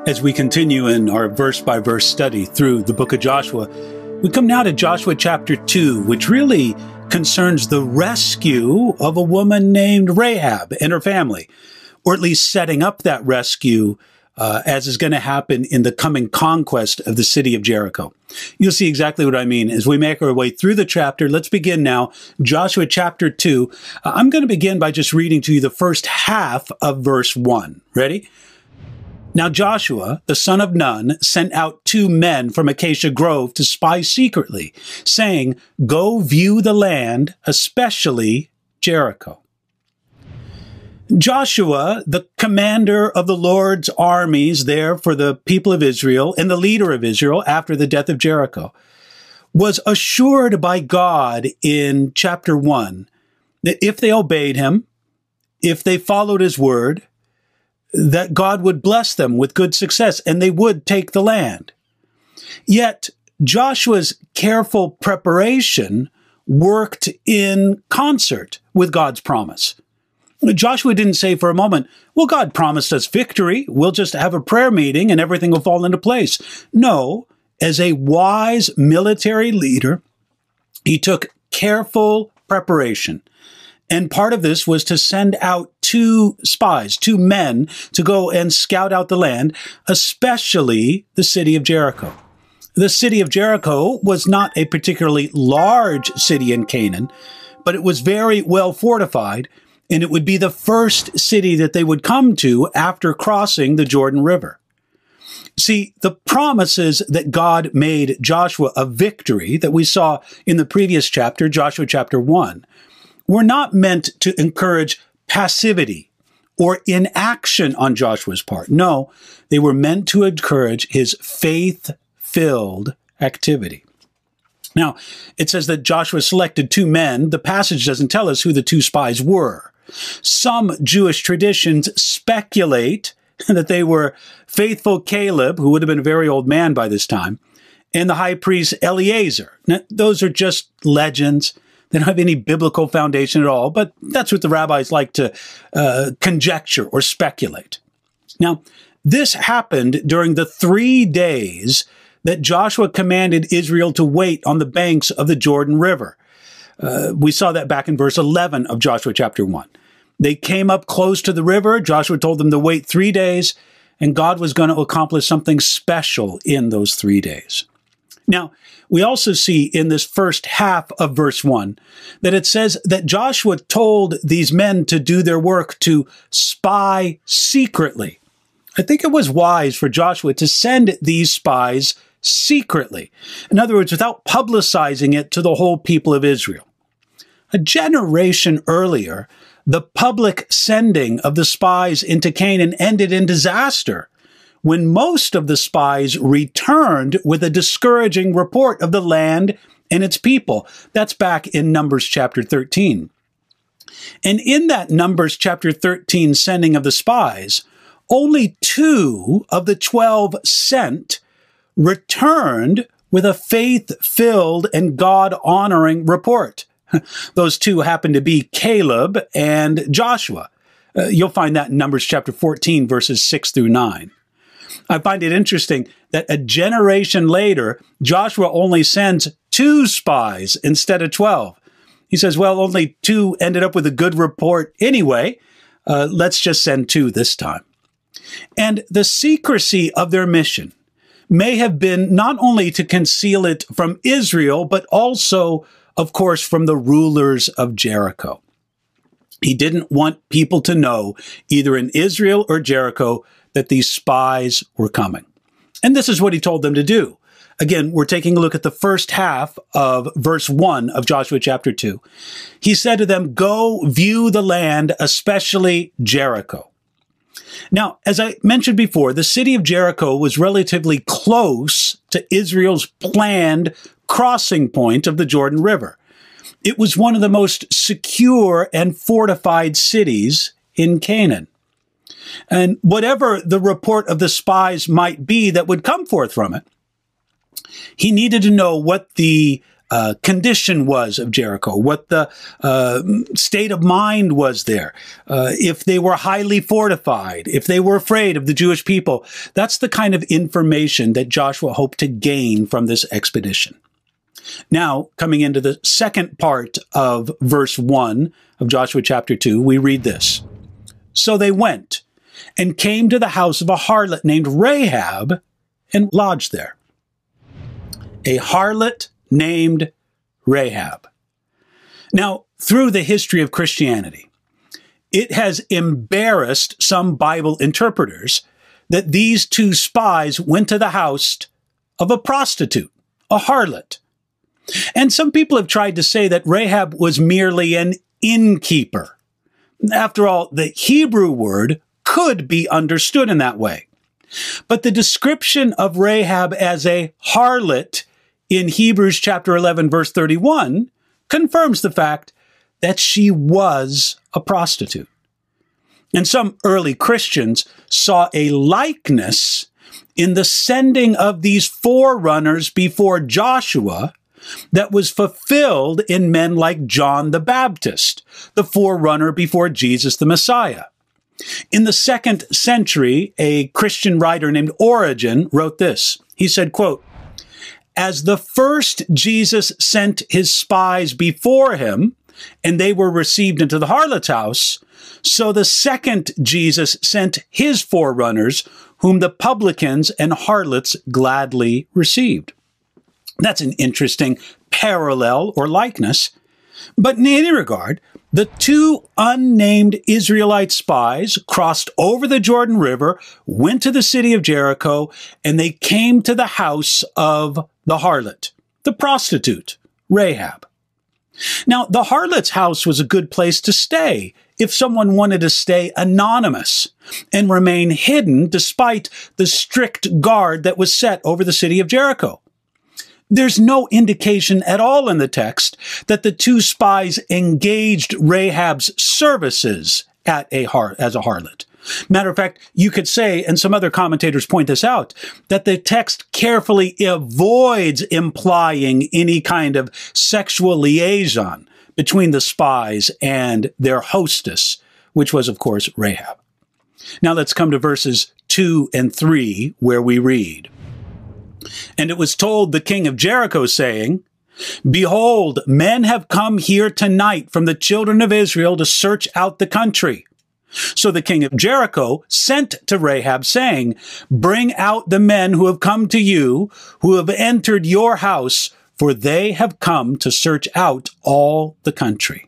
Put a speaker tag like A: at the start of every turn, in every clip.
A: As we continue in our verse-by-verse study through the book of Joshua, we come now to Joshua chapter 2, which really concerns the rescue of a woman named Rahab and her family, or at least setting up that rescue as is going to happen in the coming conquest of the city of Jericho. You'll see exactly what I mean as we make our way through the chapter. Let's begin now. Joshua chapter 2. I'm going to begin by just reading to you the first half of verse 1. Ready? Now Joshua, the son of Nun, sent out 2 men from Acacia Grove to spy secretly, saying, "Go view the land, especially Jericho." Joshua, the commander of the Lord's armies there for the people of Israel and the leader of Israel after the death of Jericho, was assured by God in chapter 1 that if they obeyed him, if they followed his word, that God would bless them with good success and they would take the land. Yet Joshua's careful preparation worked in concert with God's promise. Joshua didn't say for a moment, well, God promised us victory. We'll just have a prayer meeting and everything will fall into place. No, as a wise military leader, he took careful preparation. And part of this was to send out 2 spies, 2 men, to go and scout out the land, especially the city of Jericho. The city of Jericho was not a particularly large city in Canaan, but it was very well fortified, and it would be the first city that they would come to after crossing the Jordan River. See, the promises that God made Joshua of victory that we saw in the previous chapter, Joshua chapter 1, were not meant to encourage passivity or inaction on Joshua's part. No, they were meant to encourage his faith-filled activity. Now, it says that Joshua selected 2 men. The passage doesn't tell us who the 2 spies were. Some Jewish traditions speculate that they were faithful Caleb, who would have been a very old man by this time, and the high priest Eleazar. Now, those are just legends. They don't have any biblical foundation at all, but that's what the rabbis like to conjecture or speculate. Now, this happened during the 3 days that Joshua commanded Israel to wait on the banks of the Jordan River. We saw that back in verse 11 of Joshua chapter 1. They came up close to the river. Joshua told them to wait 3 days, and God was going to accomplish something special in those 3 days. Now, we also see in this first half of verse 1 that it says that Joshua told these men to do their work to spy secretly. I think it was wise for Joshua to send these spies secretly. In other words, without publicizing it to the whole people of Israel. A generation earlier, the public sending of the spies into Canaan ended in disaster, when most of the spies returned with a discouraging report of the land and its people. That's back in Numbers chapter 13. And in that Numbers chapter 13 sending of the spies, only 2 of the 12 sent returned with a faith-filled and God-honoring report. Those 2 happened to be Caleb and Joshua. You'll find that in Numbers chapter 14, verses 6 through 9. I find it interesting that a generation later, Joshua only sends 2 spies instead of 12. He says, well, only 2 ended up with a good report anyway. Let's just send 2 this time. And the secrecy of their mission may have been not only to conceal it from Israel, but also, of course, from the rulers of Jericho. He didn't want people to know, either in Israel or Jericho, that these spies were coming. And this is what he told them to do. Again, we're taking a look at the first half of verse 1 of Joshua chapter 2. He said to them, "Go view the land, especially Jericho." Now, as I mentioned before, the city of Jericho was relatively close to Israel's planned crossing point of the Jordan River. It was one of the most secure and fortified cities in Canaan. And whatever the report of the spies might be that would come forth from it, he needed to know what the condition was of Jericho, what the state of mind was there, if they were highly fortified, if they were afraid of the Jewish people. That's the kind of information that Joshua hoped to gain from this expedition. Now, coming into the second part of verse 1 of Joshua chapter 2, we read this. So they went and came to the house of a harlot named Rahab and lodged there. A harlot named Rahab. Now, through the history of Christianity, it has embarrassed some Bible interpreters that these two spies went to the house of a prostitute, a harlot. And some people have tried to say that Rahab was merely an innkeeper. After all, the Hebrew word could be understood in that way. But the description of Rahab as a harlot in Hebrews chapter 11, verse 31, confirms the fact that she was a prostitute. And some early Christians saw a likeness in the sending of these forerunners before Joshua that was fulfilled in men like John the Baptist, the forerunner before Jesus the Messiah. In the 2nd century, a Christian writer named Origen wrote this. He said, quote, as the first Jesus sent his spies before him, and they were received into the harlot's house, so the second Jesus sent his forerunners, whom the publicans and harlots gladly received. That's an interesting parallel or likeness. But in any regard, the two unnamed Israelite spies crossed over the Jordan River, went to the city of Jericho, and they came to the house of the harlot, the prostitute, Rahab. Now, the harlot's house was a good place to stay if someone wanted to stay anonymous and remain hidden despite the strict guard that was set over the city of Jericho. There's no indication at all in the text that the two spies engaged Rahab's services as a harlot. Matter of fact, you could say, and some other commentators point this out, that the text carefully avoids implying any kind of sexual liaison between the spies and their hostess, which was, of course, Rahab. Now let's come to verses 2 and 3, where we read, and it was told the king of Jericho, saying, behold, men have come here tonight from the children of Israel to search out the country. So the king of Jericho sent to Rahab, saying, bring out the men who have come to you, who have entered your house, for they have come to search out all the country.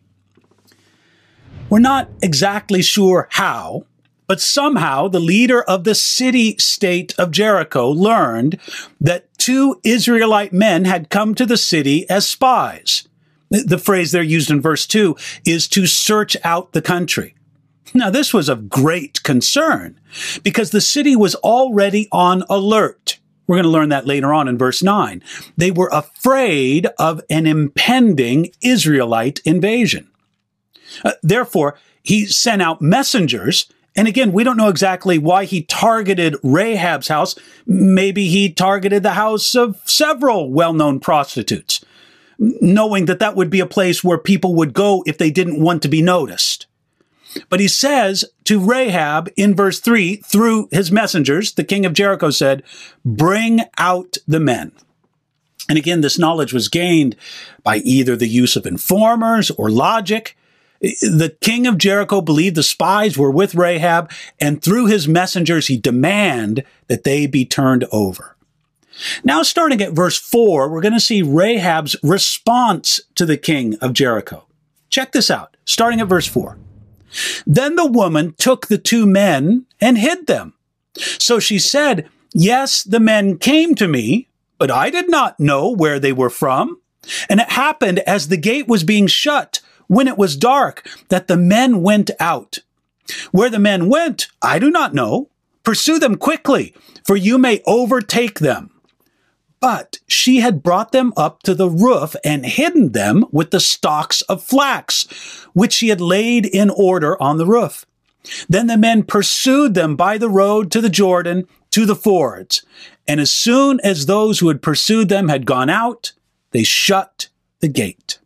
A: We're not exactly sure how, but somehow the leader of the city-state of Jericho learned that two Israelite men had come to the city as spies. The phrase there used in verse 2 is to search out the country. Now, this was of great concern because the city was already on alert. We're going to learn that later on in verse 9. They were afraid of an impending Israelite invasion. Therefore, he sent out messengers. And again, we don't know exactly why he targeted Rahab's house. Maybe he targeted the house of several well-known prostitutes, knowing that that would be a place where people would go if they didn't want to be noticed. But he says to Rahab in verse 3, through his messengers, the king of Jericho said, bring out the men. And again, this knowledge was gained by either the use of informers or logic. The king of Jericho believed the spies were with Rahab, and through his messengers, he demanded that they be turned over. Now, starting at verse 4, we're going to see Rahab's response to the king of Jericho. Check this out, starting at verse 4. Then the woman took the two men and hid them. So she said, yes, the men came to me, but I did not know where they were from. And it happened as the gate was being shut, when it was dark, that the men went out. Where the men went, I do not know. Pursue them quickly, for you may overtake them. But she had brought them up to the roof and hidden them with the stalks of flax, which she had laid in order on the roof. Then the men pursued them by the road to the Jordan, to the fords. And as soon as those who had pursued them had gone out, They shut the gate.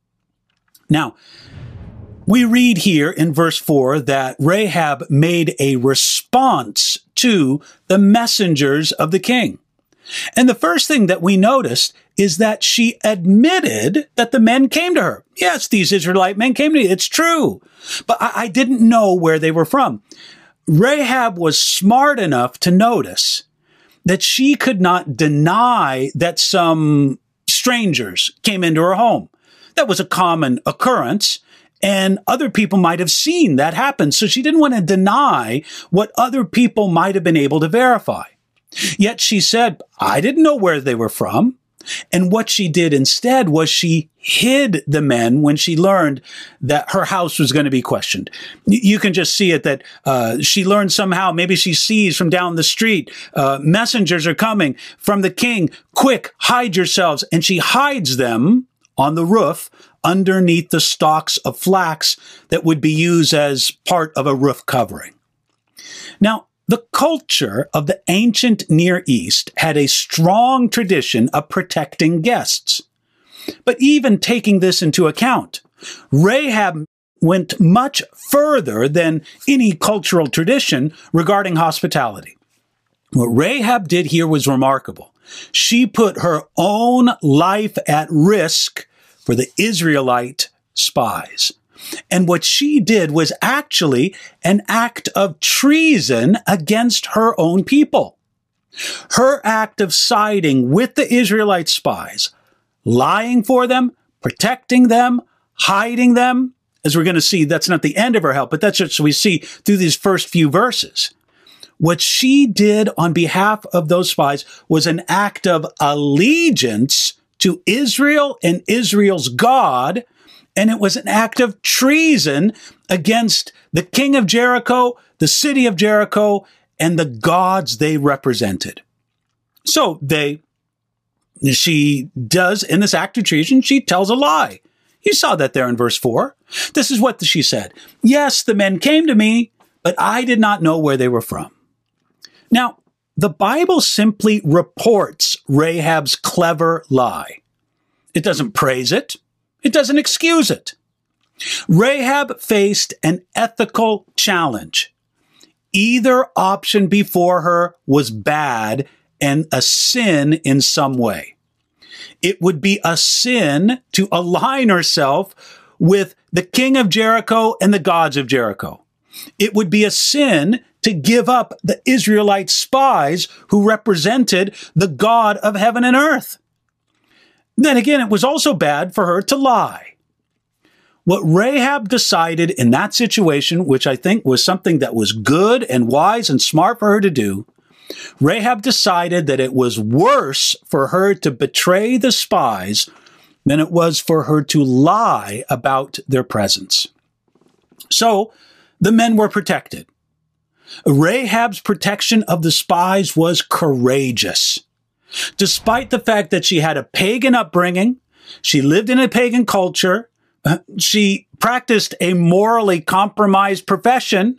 A: Now, we read here in verse 4 that Rahab made a response to the messengers of the king. And the first thing that we noticed is that she admitted that the men came to her. Yes, these Israelite men came to me. It's true. But I didn't know where they were from. Rahab was smart enough to notice that she could not deny that some strangers came into her home. That was a common occurrence, and other people might have seen that happen. So she didn't want to deny what other people might have been able to verify. Yet she said, I didn't know where they were from. And what she did instead was she hid the men when she learned that her house was going to be questioned. You can just see it that she learned somehow, maybe she sees from down the street, messengers are coming from the king. Quick, hide yourselves. And she hides them on the roof underneath the stalks of flax that would be used as part of a roof covering. Now, the culture of the ancient Near East had a strong tradition of protecting guests. But even taking this into account, Rahab went much further than any cultural tradition regarding hospitality. What Rahab did here was remarkable. She put her own life at risk for the Israelite spies. And what she did was actually an act of treason against her own people. Her act of siding with the Israelite spies, lying for them, protecting them, hiding them, as we're going to see, that's not the end of her help, but that's what we see through these first few verses. What she did on behalf of those spies was an act of allegiance to Israel and Israel's God, and it was an act of treason against the king of Jericho, the city of Jericho, and the gods they represented. So she does, in this act of treason, she tells a lie. You saw that there in verse 4. This is what she said. Yes, the men came to me, but I did not know where they were from. Now, the Bible simply reports Rahab's clever lie. It doesn't praise it. It doesn't excuse it. Rahab faced an ethical challenge. Either option before her was bad and a sin in some way. It would be a sin to align herself with the king of Jericho and the gods of Jericho. It would be a sin to give up the Israelite spies who represented the God of heaven and earth. Then again, it was also bad for her to lie. What Rahab decided in that situation, which I think was something that was good and wise and smart for her to do, Rahab decided that it was worse for her to betray the spies than it was for her to lie about their presence. So the men were protected. Rahab's protection of the spies was courageous. Despite the fact that she had a pagan upbringing, she lived in a pagan culture, she practiced a morally compromised profession.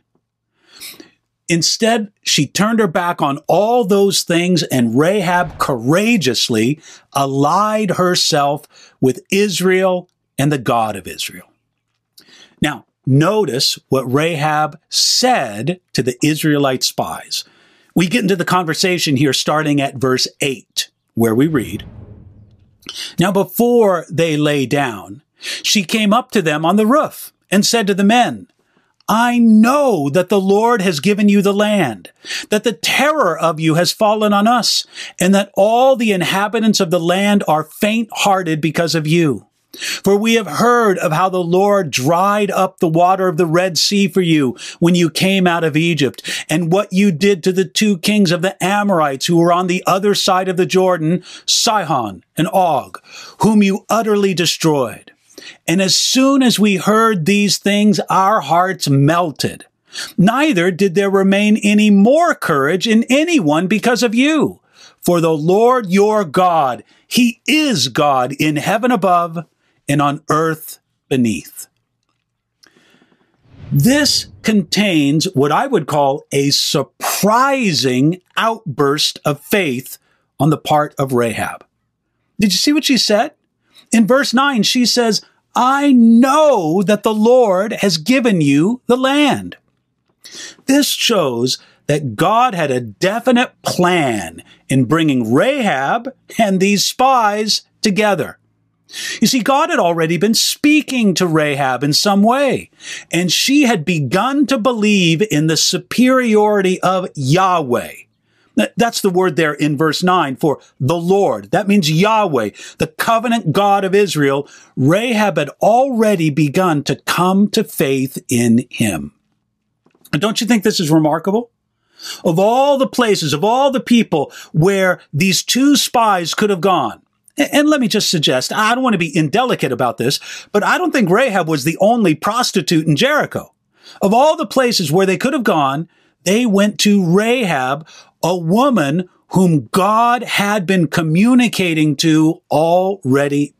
A: Instead, she turned her back on all those things, and Rahab courageously allied herself with Israel and the God of Israel. Now, notice what Rahab said to the Israelite spies. We get into the conversation here starting at verse 8, where we read, Now before they lay down, she came up to them on the roof and said to the men, I know that the Lord has given you the land, that the terror of you has fallen on us, and that all the inhabitants of the land are faint-hearted because of you. For we have heard of how the Lord dried up the water of the Red Sea for you when you came out of Egypt, and what you did to the two kings of the Amorites who were on the other side of the Jordan, Sihon and Og, whom you utterly destroyed. And as soon as we heard these things, our hearts melted. Neither did there remain any more courage in anyone because of you. For the Lord your God, He is God in heaven above and on earth beneath. This contains what I would call a surprising outburst of faith on the part of Rahab. Did you see what she said? In verse 9, she says, I know that the Lord has given you the land. This shows that God had a definite plan in bringing Rahab and these spies together. You see, God had already been speaking to Rahab in some way, and she had begun to believe in the superiority of Yahweh. That's the word there in verse 9 for the Lord. That means Yahweh, the covenant God of Israel. Rahab had already begun to come to faith in him. And don't you think this is remarkable? Of all the places, of all the people where these two spies could have gone, and let me just suggest, I don't want to be indelicate about this, but I don't think Rahab was the only prostitute in Jericho. Of all the places where they could have gone, they went to Rahab, a woman whom God had been communicating to already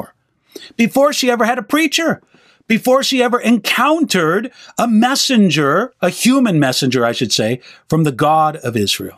A: before she ever had a preacher, before she ever encountered a messenger, a human messenger, I should say, from the God of Israel.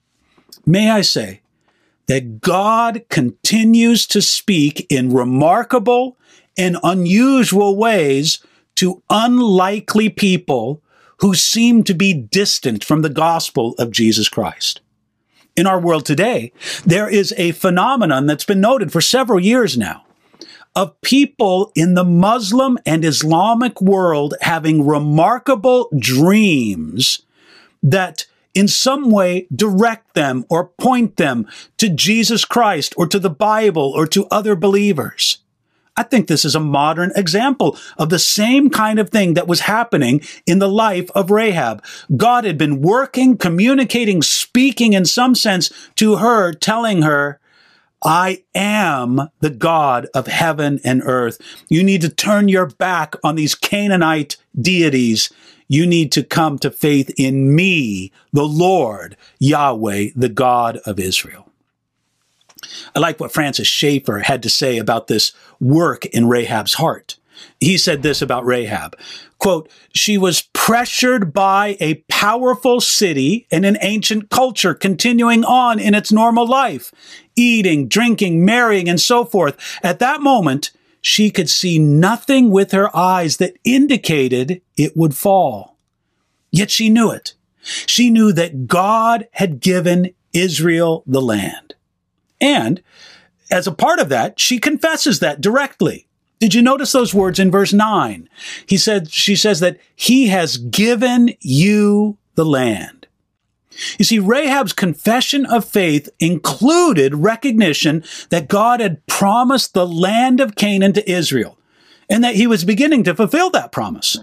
A: May I say that God continues to speak in remarkable and unusual ways to unlikely people who seem to be distant from the gospel of Jesus Christ. In our world today, there is a phenomenon that's been noted for several years now of people in the Muslim and Islamic world having remarkable dreams that in some way direct them or point them to Jesus Christ or to the Bible or to other believers. I think this is a modern example of the same kind of thing that was happening in the life of Rahab. God had been working, communicating, speaking in some sense to her, telling her, I am the God of heaven and earth. You need to turn your back on these Canaanite deities. You need to come to faith in me, the Lord, Yahweh, the God of Israel. I like what Francis Schaeffer had to say about this work in Rahab's heart. He said this about Rahab, quote, she was pressured by a powerful city and an ancient culture continuing on in its normal life, eating, drinking, marrying, and so forth. At that moment, she could see nothing with her eyes that indicated it would fall. Yet she knew it. She knew that God had given Israel the land. And as a part of that, she confesses that directly. Did you notice those words in verse 9? She says that he has given you the land. You see, Rahab's confession of faith included recognition that God had promised the land of Canaan to Israel and that he was beginning to fulfill that promise.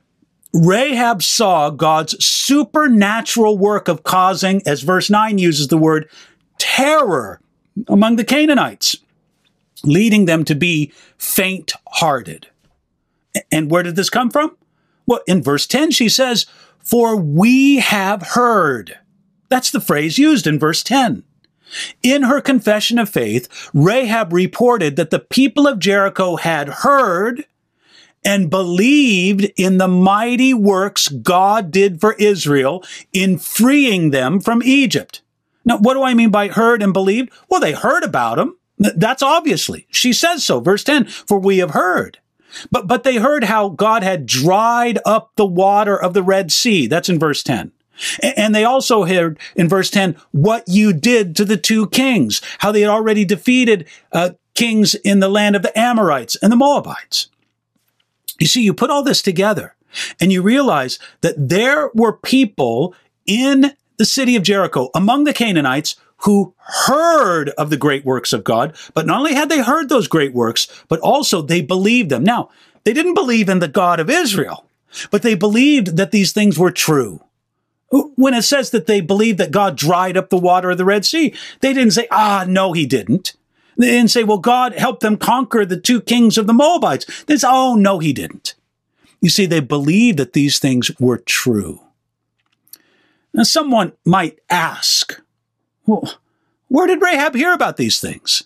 A: Rahab saw God's supernatural work of causing, as verse 9 uses the word, terror among the Canaanites, leading them to be faint-hearted. And where did this come from? Well, in verse 10, she says, for we have heard. That's the phrase used in verse 10. In her confession of faith, Rahab reported that the people of Jericho had heard and believed in the mighty works God did for Israel in freeing them from Egypt. Now, what do I mean by heard and believed? Well, they heard about him. That's obviously. She says so. Verse 10, for we have heard. But they heard how God had dried up the water of the Red Sea. That's in verse 10. And they also heard in verse 10 what you did to the two kings, how they had already defeated kings in the land of the Amorites and the Moabites. You see, you put all this together and you realize that there were people in the city of Jericho among the Canaanites who heard of the great works of God, but not only had they heard those great works, but also they believed them. Now, they didn't believe in the God of Israel, but they believed that these things were true. When it says that they believed that God dried up the water of the Red Sea, they didn't say, no, he didn't. They didn't say, well, God helped them conquer the two kings of the Moabites. They said, oh, no, he didn't. You see, they believed that these things were true. Now, someone might ask, well, where did Rahab hear about these things?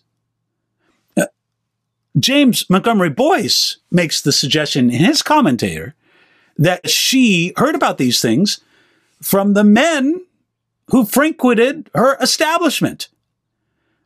A: James Montgomery Boyce makes the suggestion in his commentator that she heard about these things from the men who frequented her establishment.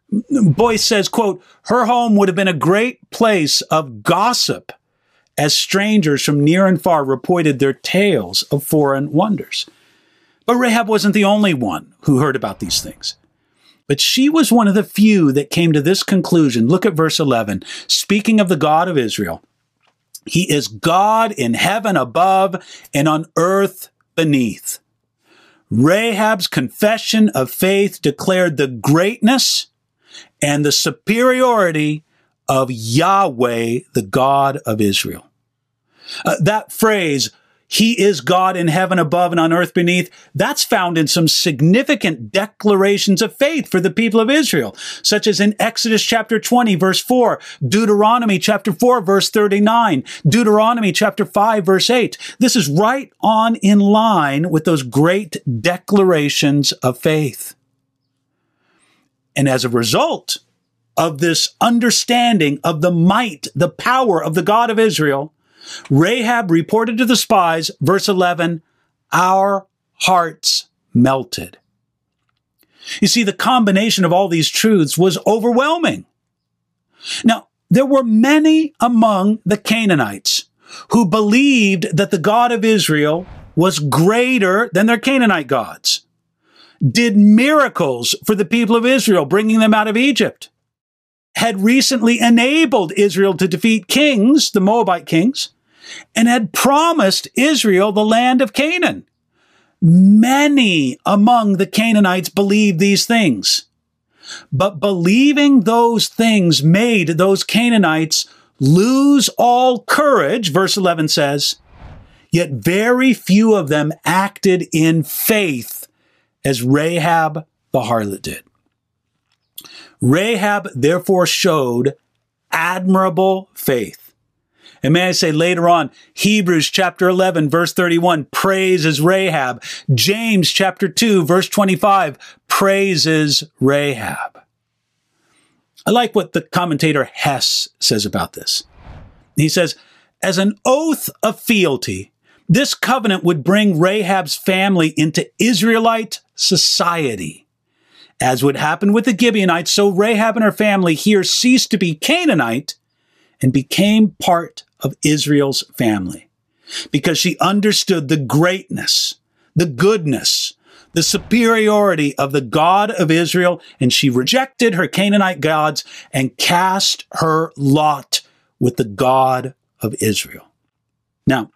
A: Boyce says, quote, her home would have been a great place of gossip as strangers from near and far reported their tales of foreign wonders. But Rahab wasn't the only one who heard about these things. But she was one of the few that came to this conclusion. Look at verse 11. Speaking of the God of Israel, he is God in heaven above and on earth beneath. Rahab's confession of faith declared the greatness and the superiority of Yahweh, the God of Israel. That phrase, he is God in heaven above and on earth beneath, that's found in some significant declarations of faith for the people of Israel, such as in Exodus chapter 20, verse 4, Deuteronomy chapter 4, verse 39, Deuteronomy chapter 5, verse 8. This is right on in line with those great declarations of faith. And as a result of this understanding of the might, the power of the God of Israel, Rahab reported to the spies, verse 11, our hearts melted. You see, the combination of all these truths was overwhelming. Now, there were many among the Canaanites who believed that the God of Israel was greater than their Canaanite gods, did miracles for the people of Israel, bringing them out of Egypt, had recently enabled Israel to defeat kings, the Moabite kings, and had promised Israel the land of Canaan. Many among the Canaanites believed these things. But believing those things made those Canaanites lose all courage, verse 11 says, yet very few of them acted in faith as Rahab the harlot did. Rahab therefore showed admirable faith. And may I say later on, Hebrews chapter 11, verse 31, praises Rahab. James chapter 2, verse 25, praises Rahab. I like what the commentator Hess says about this. He says, as an oath of fealty, this covenant would bring Rahab's family into Israelite society. As would happen with the Gibeonites, so Rahab and her family here ceased to be Canaanite and became part of Israel's family, because she understood the greatness, the goodness, the superiority of the God of Israel, and she rejected her Canaanite gods and cast her lot with the God of Israel. Now,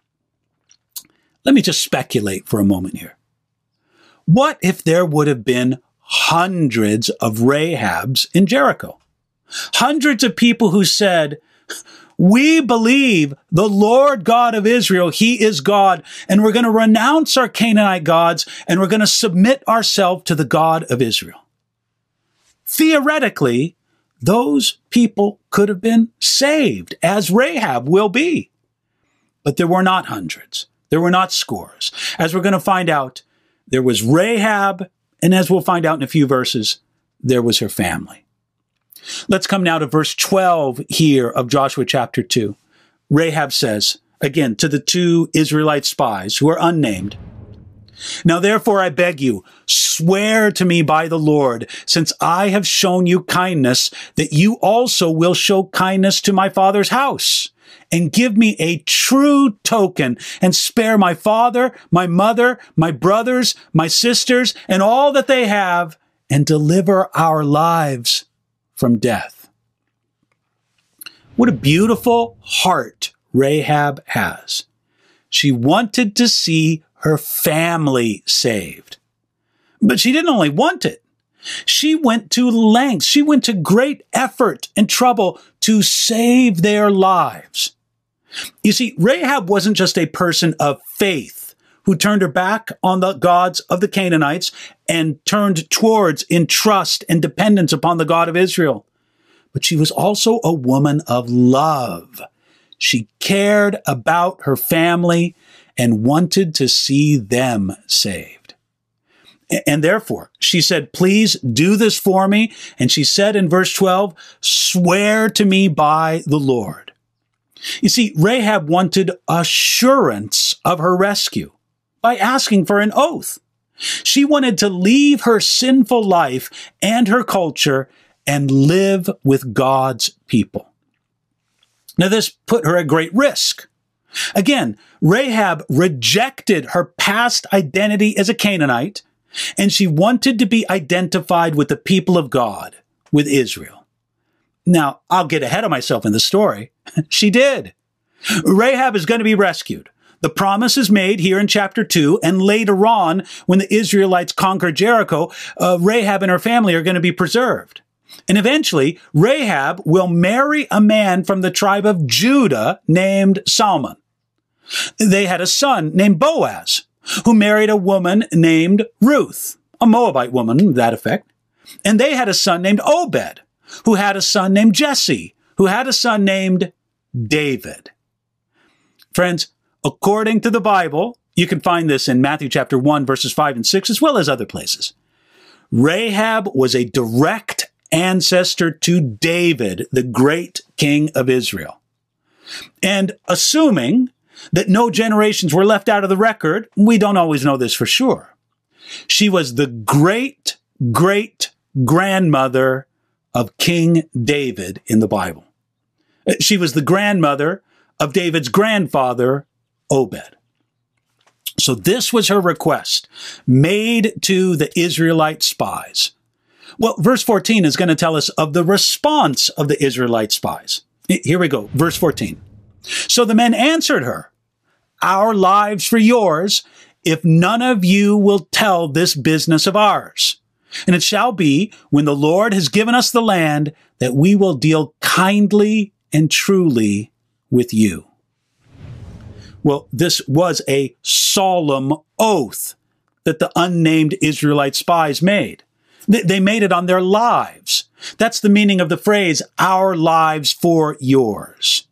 A: let me just speculate for a moment here. What if there would have been hundreds of Rahabs in Jericho? Hundreds of people who said, we believe the Lord God of Israel, he is God, and we're going to renounce our Canaanite gods, and we're going to submit ourselves to the God of Israel. Theoretically, those people could have been saved, as Rahab will be. But there were not hundreds. There were not scores. As we're going to find out, there was Rahab, and as we'll find out in a few verses, there was her family. Let's come now to verse 12 here of Joshua chapter 2. Rahab says, again, to the two Israelite spies who are unnamed, now therefore I beg you, swear to me by the Lord, since I have shown you kindness, that you also will show kindness to my father's house, and give me a true token, and spare my father, my mother, my brothers, my sisters, and all that they have, and deliver our lives from death. What a beautiful heart Rahab has. She wanted to see her family saved. But she didn't only want it. She went to lengths. She went to great effort and trouble to save their lives. You see, Rahab wasn't just a person of faith who turned her back on the gods of the Canaanites and turned towards in trust and dependence upon the God of Israel. But she was also a woman of love. She cared about her family and wanted to see them saved. And therefore, she said, please do this for me. And she said in verse 12, swear to me by the Lord. You see, Rahab wanted assurance of her rescue by asking for an oath. She wanted to leave her sinful life and her culture and live with God's people. Now, this put her at great risk. Again, Rahab rejected her past identity as a Canaanite, and she wanted to be identified with the people of God, with Israel. Now, I'll get ahead of myself in the story. She did. Rahab is going to be rescued. The promise is made here in chapter 2, and later on, when the Israelites conquer Jericho, Rahab and her family are going to be preserved. And eventually, Rahab will marry a man from the tribe of Judah named Salmon. They had a son named Boaz, who married a woman named Ruth, a Moabite woman to that effect. And they had a son named Obed, who had a son named Jesse, who had a son named David. Friends, according to the Bible, you can find this in Matthew chapter 1, verses 5 and 6, as well as other places. Rahab was a direct ancestor to David, the great king of Israel. And assuming that no generations were left out of the record, we don't always know this for sure. She was the great-great-grandmother of King David in the Bible. She was the grandmother of David's grandfather, Obed. So this was her request made to the Israelite spies. Well, verse 14 is going to tell us of the response of the Israelite spies. Here we go, verse 14. So the men answered her, "Our lives for yours, if none of you will tell this business of ours. And it shall be, when the Lord has given us the land, that we will deal kindly and truly with you." Well, this was a solemn oath that the unnamed Israelite spies made. They made it on their lives. That's the meaning of the phrase, "our lives for yours."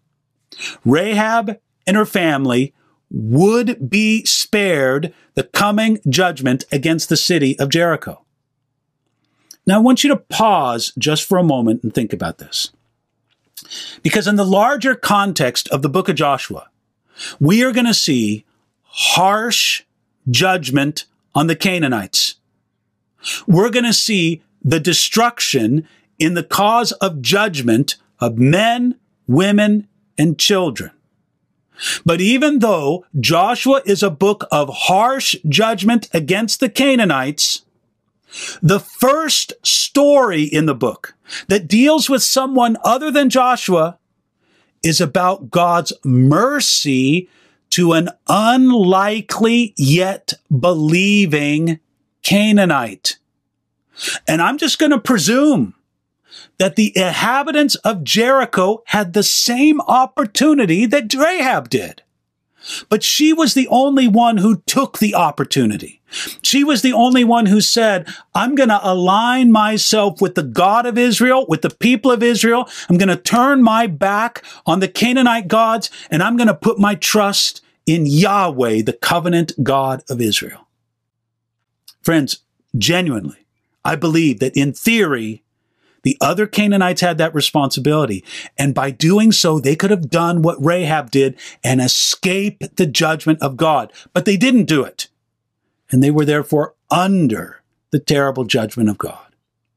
A: Rahab and her family would be spared the coming judgment against the city of Jericho. Now, I want you to pause just for a moment and think about this. Because in the larger context of the book of Joshua, we are going to see harsh judgment on the Canaanites. We're going to see the destruction in the cause of judgment of men, women, and children. But even though Joshua is a book of harsh judgment against the Canaanites, the first story in the book that deals with someone other than Joshua is about God's mercy to an unlikely yet believing Canaanite. And I'm just going to presume that the inhabitants of Jericho had the same opportunity that Rahab did. But she was the only one who took the opportunity. She was the only one who said, "I'm going to align myself with the God of Israel, with the people of Israel. I'm going to turn my back on the Canaanite gods, and I'm going to put my trust in Yahweh, the covenant God of Israel." Friends, genuinely, I believe that in theory, the other Canaanites had that responsibility. And by doing so, they could have done what Rahab did and escape the judgment of God. But they didn't do it. And they were therefore under the terrible judgment of God.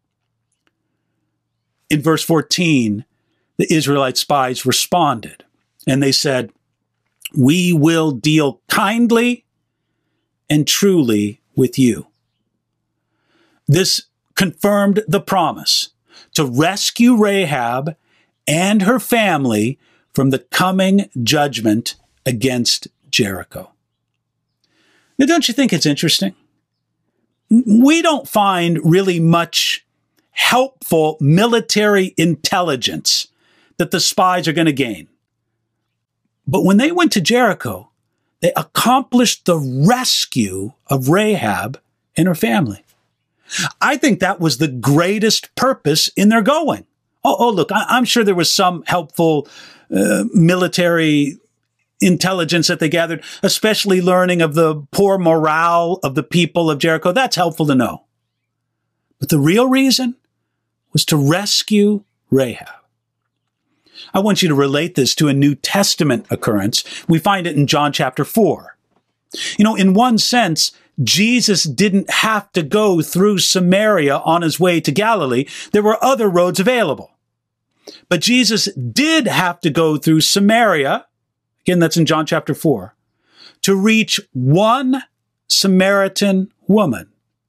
A: In verse 14, the Israelite spies responded. And they said, "We will deal kindly and truly with you." This confirmed the promise to rescue Rahab and her family from the coming judgment against Jericho. Now, don't you think it's interesting? We don't find really much helpful military intelligence that the spies are going to gain. But when they went to Jericho, they accomplished the rescue of Rahab and her family. I think that was the greatest purpose in their going. Look, I'm sure there was some helpful military intelligence that they gathered, especially learning of the poor morale of the people of Jericho. That's helpful to know. But the real reason was to rescue Rahab. I want you to relate this to a New Testament occurrence. We find it in John chapter 4. You know, in one sense, Jesus didn't have to go through Samaria on his way to Galilee. There were other roads available. But Jesus did have to go through Samaria, again, that's in John chapter 4, to reach one Samaritan woman.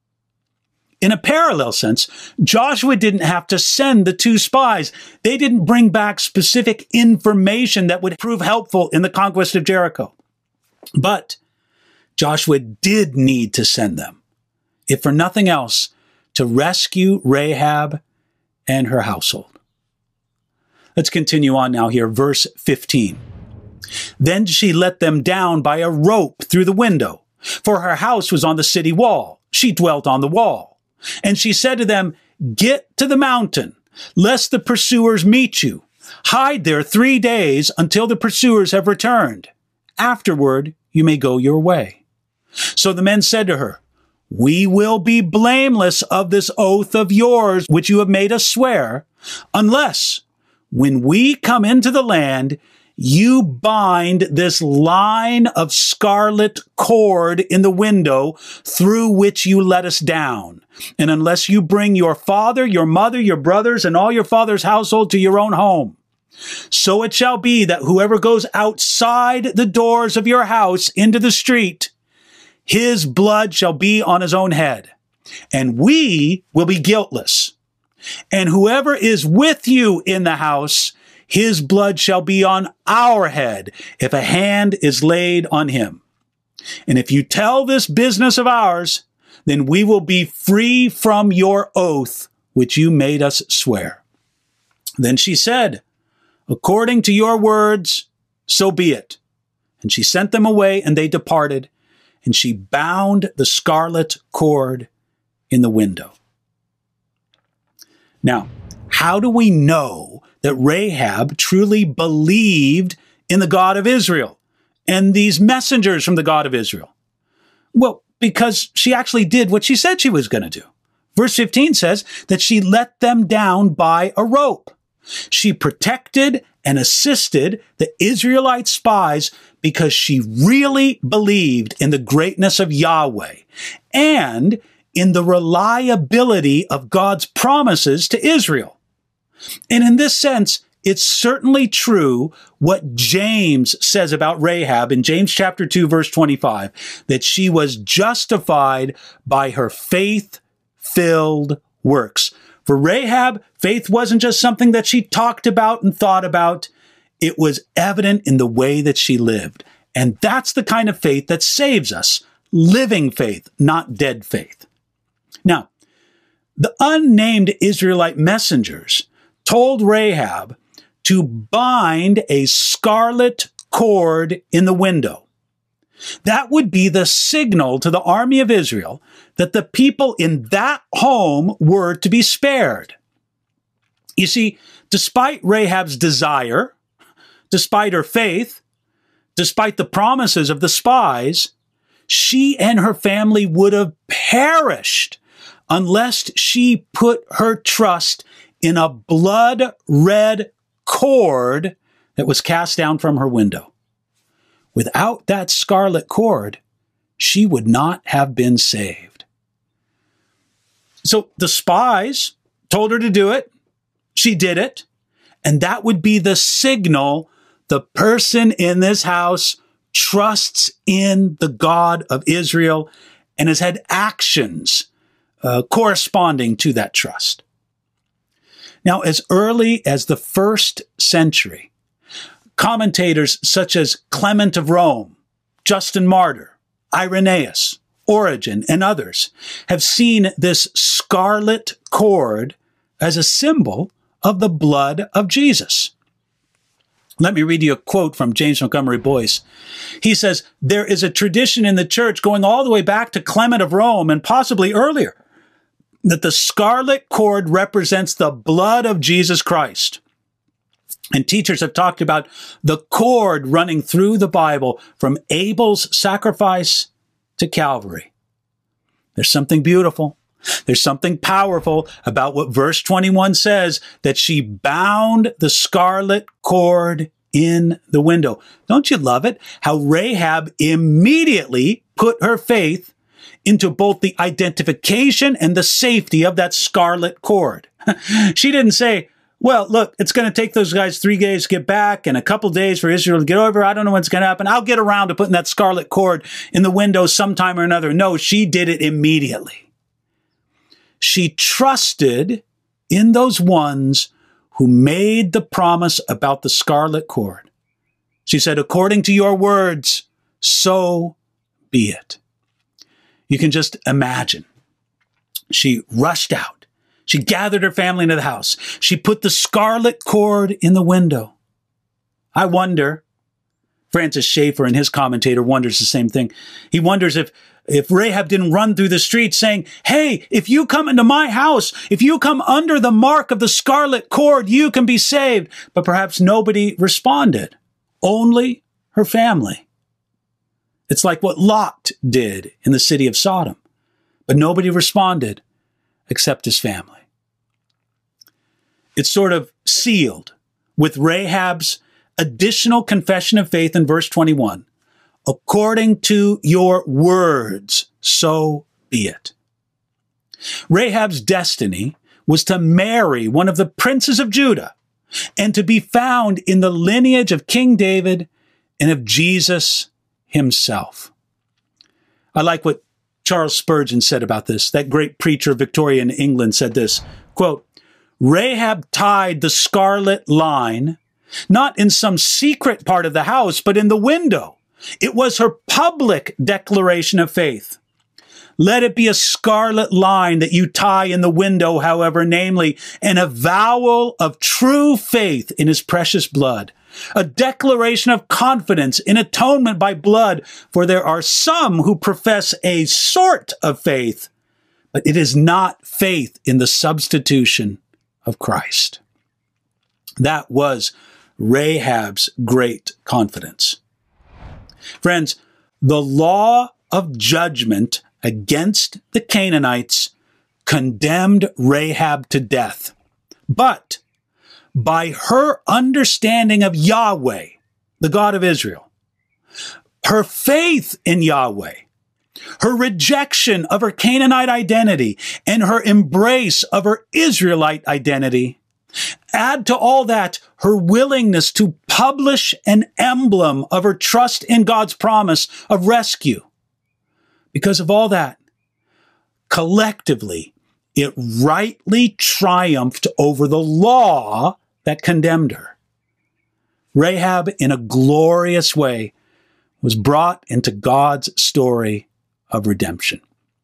A: In a parallel sense, Joshua didn't have to send the 2 spies. They didn't bring back specific information that would prove helpful in the conquest of Jericho. But Joshua did need to send them, if for nothing else, to rescue Rahab and her household. Let's continue on now here, verse 15. Then she let them down by a rope through the window, for her house was on the city wall. She dwelt on the wall. And she said to them, "Get to the mountain, lest the pursuers meet you. Hide there 3 days until the pursuers have returned. Afterward, you may go your way." So the men said to her, "We will be blameless of this oath of yours, which you have made us swear, unless when we come into the land, you bind this line of scarlet cord in the window through which you let us down. And unless you bring your father, your mother, your brothers, and all your father's household to your own home. So it shall be that whoever goes outside the doors of your house into the street, his blood shall be on his own head, and we will be guiltless. And whoever is with you in the house, his blood shall be on our head if a hand is laid on him. And if you tell this business of ours, then we will be free from your oath, which you made us swear." Then she said, "According to your words, so be it." And she sent them away, and they departed, and she bound the scarlet cord in the window. Now, how do we know that Rahab truly believed in the God of Israel and these messengers from the God of Israel? Well, because she actually did what she said she was going to do. Verse 15 says that she let them down by a rope. She protected and assisted the Israelite spies because she really believed in the greatness of Yahweh and in the reliability of God's promises to Israel. And in this sense, it's certainly true what James says about Rahab in James chapter 2, verse 25, that she was justified by her faith-filled works. For Rahab, faith wasn't just something that she talked about and thought about. It was evident in the way that she lived. And that's the kind of faith that saves us. Living faith, not dead faith. Now, the unnamed Israelite messengers told Rahab to bind a scarlet cord in the window. That would be the signal to the army of Israel that the people in that home were to be spared. You see, despite Rahab's desire, despite her faith, despite the promises of the spies, she and her family would have perished unless she put her trust in a blood-red cord that was cast down from her window. Without that scarlet cord, she would not have been saved. So the spies told her to do it. She did it. And that would be the signal the person in this house trusts in the God of Israel and has had actions corresponding to that trust. Now, as early as the 1st century, commentators such as Clement of Rome, Justin Martyr, Irenaeus, Origen, and others have seen this scarlet cord as a symbol of the blood of Jesus. Let me read you a quote from James Montgomery Boyce. He says, "There is a tradition in the church going all the way back to Clement of Rome and possibly earlier that the scarlet cord represents the blood of Jesus Christ. And teachers have talked about the cord running through the Bible from Abel's sacrifice to Calvary." There's something beautiful. There's something powerful about what verse 21 says, that she bound the scarlet cord in the window. Don't you love it? How Rahab immediately put her faith into both the identification and the safety of that scarlet cord. She didn't say, well, look, it's going to take those guys 3 days to get back and a couple days for Israel to get over. I don't know what's going to happen. I'll get around to putting that scarlet cord in the window sometime or another. No, she did it immediately. She trusted in those ones who made the promise about the scarlet cord. She said, according to your words, so be it. You can just imagine. She rushed out. She gathered her family into the house. She put the scarlet cord in the window. I wonder, Francis Schaeffer in his commentator wonders the same thing. He wonders if Rahab didn't run through the streets saying, hey, if you come into my house, if you come under the mark of the scarlet cord, you can be saved. But perhaps nobody responded. Only her family. It's like what Lot did in the city of Sodom. But nobody responded except his family. It's sort of sealed with Rahab's additional confession of faith in verse 21. According to your words, so be it. Rahab's destiny was to marry one of the princes of Judah and to be found in the lineage of King David and of Jesus himself. I like what Charles Spurgeon said about this. That great preacher of Victorian England said this, quote, Rahab tied the scarlet line, not in some secret part of the house, but in the window. It was her public declaration of faith. Let it be a scarlet line that you tie in the window, however, namely, an avowal of true faith in his precious blood, a declaration of confidence in atonement by blood, for there are some who profess a sort of faith, but it is not faith in the substitution of Christ. That was Rahab's great confidence. Friends, the law of judgment against the Canaanites condemned Rahab to death. But by her understanding of Yahweh, the God of Israel, her faith in Yahweh, her rejection of her Canaanite identity, and her embrace of her Israelite identity, add to all that her willingness to publish an emblem of her trust in God's promise of rescue. Because of all that, collectively, it rightly triumphed over the law that condemned her. Rahab, in a glorious way, was brought into God's story of redemption.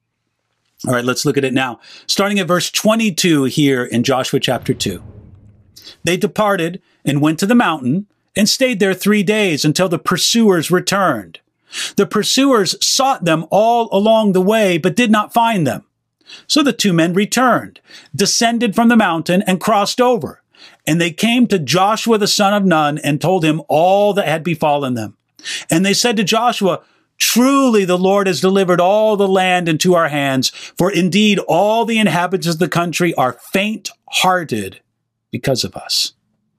A: All right, let's look at it now. Starting at verse 22 here in Joshua chapter 2. They departed and went to the mountain and stayed there 3 days until the pursuers returned. The pursuers sought them all along the way, but did not find them. So the 2 men returned, descended from the mountain, and crossed over. And they came to Joshua the son of Nun and told him all that had befallen them. And they said to Joshua, truly the Lord has delivered all the land into our hands, for indeed all the inhabitants of the country are faint-hearted because of us.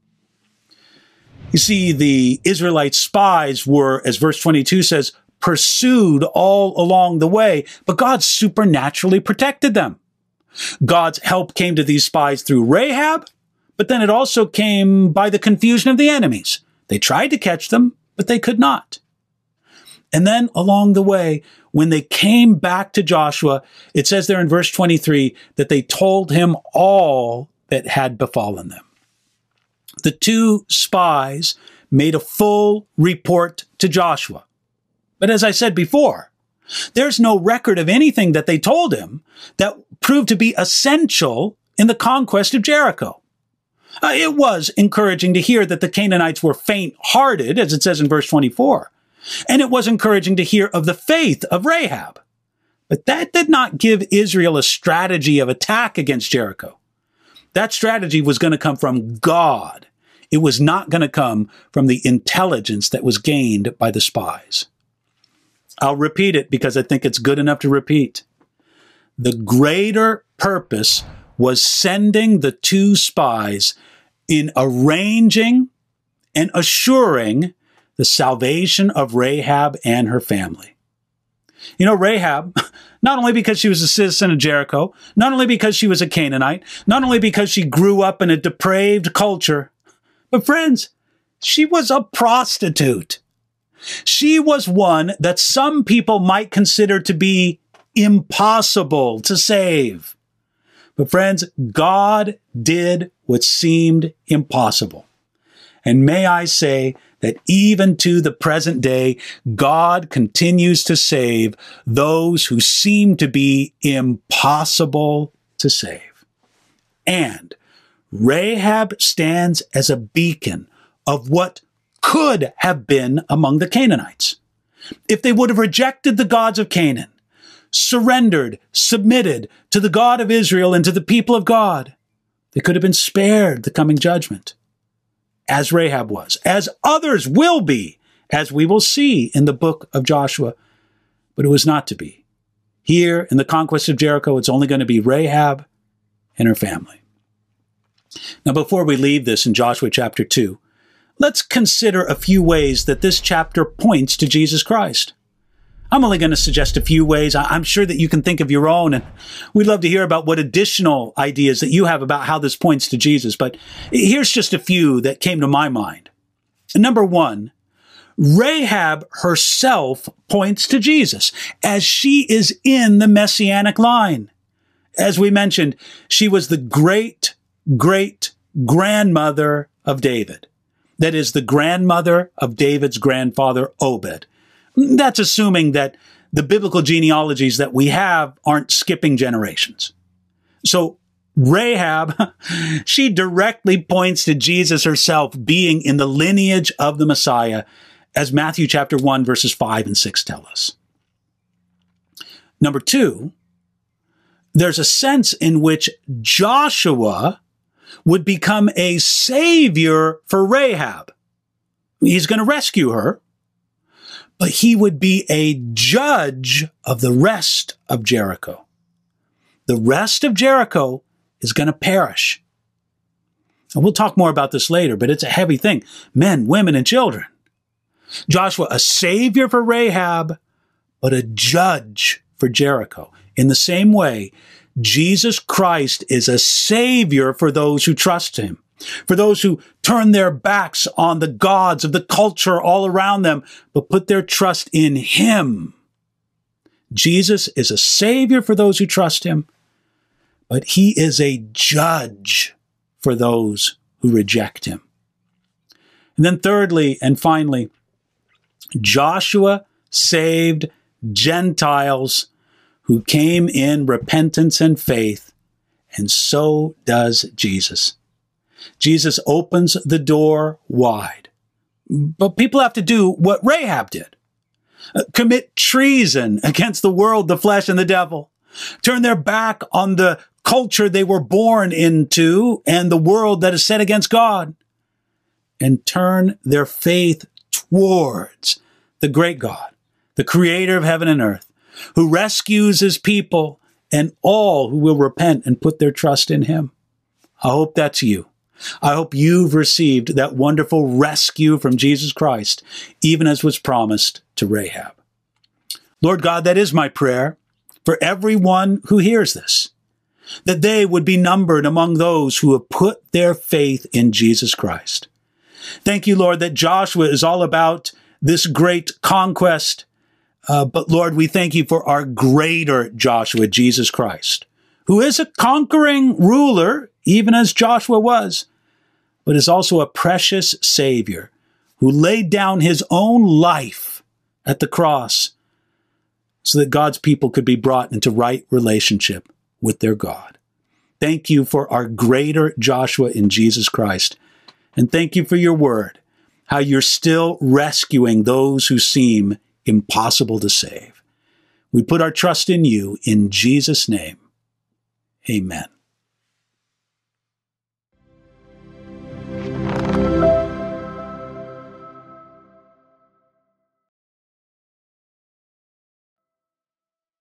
A: You see, the Israelite spies were, as verse 22 says, pursued all along the way, but God supernaturally protected them. God's help came to these spies through Rahab, but then it also came by the confusion of the enemies. They tried to catch them, but they could not. And then along the way, when they came back to Joshua, it says there in verse 23 that they told him all that had befallen them. The 2 spies made a full report to Joshua. But as I said before, there's no record of anything that they told him that proved to be essential in the conquest of Jericho. It was encouraging to hear that the Canaanites were faint-hearted, as it says in verse 24. And it was encouraging to hear of the faith of Rahab. But that did not give Israel a strategy of attack against Jericho. That strategy was going to come from God. It was not going to come from the intelligence that was gained by the spies. I'll repeat it because I think it's good enough to repeat. The greater purpose was sending the 2 spies in arranging and assuring the salvation of Rahab and her family. You know, Rahab, not only because she was a citizen of Jericho, not only because she was a Canaanite, not only because she grew up in a depraved culture, but friends, she was a prostitute. She was one that some people might consider to be impossible to save. But friends, God did what seemed impossible. And may I say that even to the present day, God continues to save those who seem to be impossible to save. And Rahab stands as a beacon of what could have been among the Canaanites. If they would have rejected the gods of Canaan, surrendered, submitted to the God of Israel and to the people of God, they could have been spared the coming judgment, as Rahab was, as others will be, as we will see in the book of Joshua. But it was not to be. Here in the conquest of Jericho, it's only going to be Rahab and her family. Now, before we leave this in Joshua chapter 2, let's consider a few ways that this chapter points to Jesus Christ. I'm only going to suggest a few ways. I'm sure that you can think of your own, and we'd love to hear about what additional ideas that you have about how this points to Jesus. But here's just a few that came to my mind. Number one, Rahab herself points to Jesus as she is in the messianic line. As we mentioned, she was the great-great-grandmother of David. That is, the grandmother of David's grandfather, Obed. That's assuming that the biblical genealogies that we have aren't skipping generations. So Rahab, she directly points to Jesus herself being in the lineage of the Messiah, as Matthew chapter 1, verses 5 and 6 tell us. Number two, there's a sense in which Joshua would become a savior for Rahab. He's going to rescue her, but he would be a judge of the rest of Jericho. The rest of Jericho is going to perish. And we'll talk more about this later, but it's a heavy thing. Men, women, and children. Joshua, a savior for Rahab, but a judge for Jericho. In the same way, Jesus Christ is a savior for those who trust him, for those who turn their backs on the gods of the culture all around them, but put their trust in him. Jesus is a savior for those who trust him, but he is a judge for those who reject him. And then thirdly and finally, Joshua saved Gentiles who came in repentance and faith, and so does Jesus. Jesus opens the door wide. But people have to do what Rahab did. Commit treason against the world, the flesh, and the devil. Turn their back on the culture they were born into and the world that is set against God. And turn their faith towards the great God, the creator of heaven and earth, who rescues his people and all who will repent and put their trust in him. I hope that's you. I hope you've received that wonderful rescue from Jesus Christ, even as was promised to Rahab. Lord God, that is my prayer for everyone who hears this, that they would be numbered among those who have put their faith in Jesus Christ. Thank you, Lord, that Joshua is all about this great conquest. But Lord, we thank you for our greater Joshua, Jesus Christ, who is a conquering ruler, even as Joshua was, but is also a precious Savior who laid down his own life at the cross so that God's people could be brought into right relationship with their God. Thank you for our greater Joshua in Jesus Christ. And thank you for your word, how you're still rescuing those who seem impossible to save. We put our trust in you in Jesus' name. Amen.